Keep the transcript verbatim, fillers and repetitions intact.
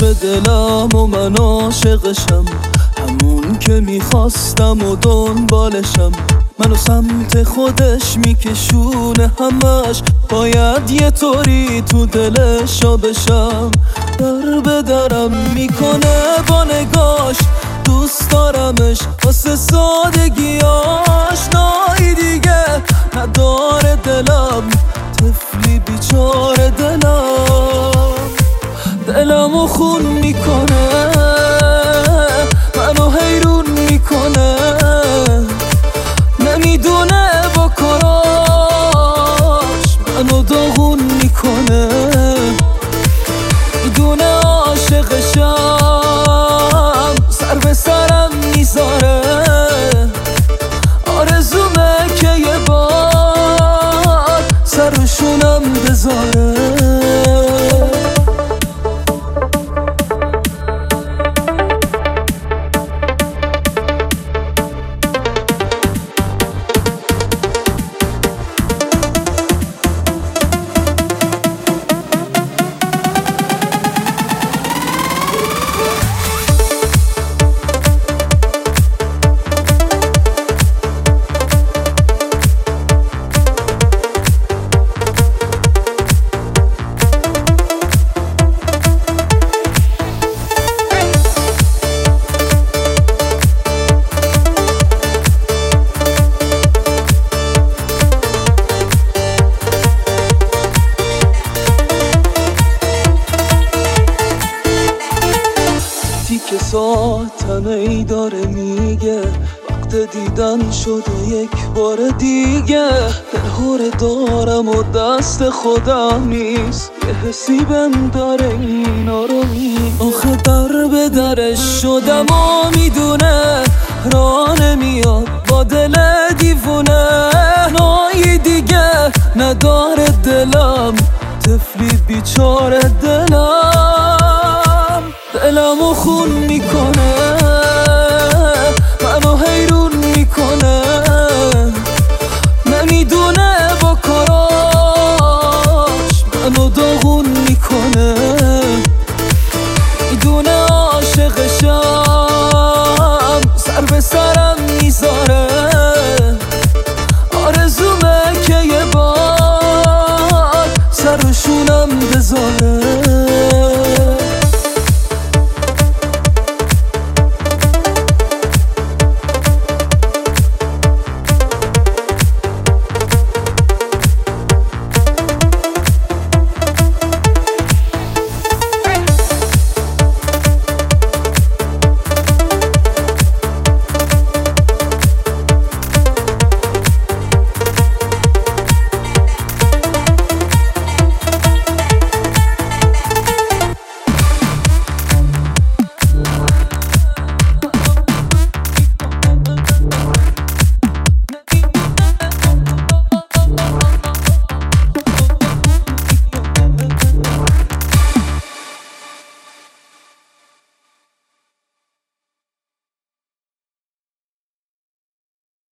دلم و من عاشقشم، همون که میخواستم و دنبالشم. منو سمت خودش میکشونه همش، باید یه طوری تو دلشا بشم. در به درم میکنه با نگاش، دوست دارمش واسه سادگیاش. نایی دیگه نداره دلم، طفلی بیچاره دلم. دلمو خون میکنه، منو حیرون میکنه، نمیدونه با کاراش منو داغون میکنه. میدونه عاشقشم، سر به سرم میذاره، آرزومه که یه بار سر به شونم بذاره. که ساعتم ای داره میگه وقت دیدن شده یک بار دیگه. دلهوره دارم و دست خودم نیست، یه حسی بهم داره اینا رو می آخه در به درش شدم و میدونه راه نمیاد با دل دیوونه. نایی دیگه نداره دلم، طفلی بیچاره دلم.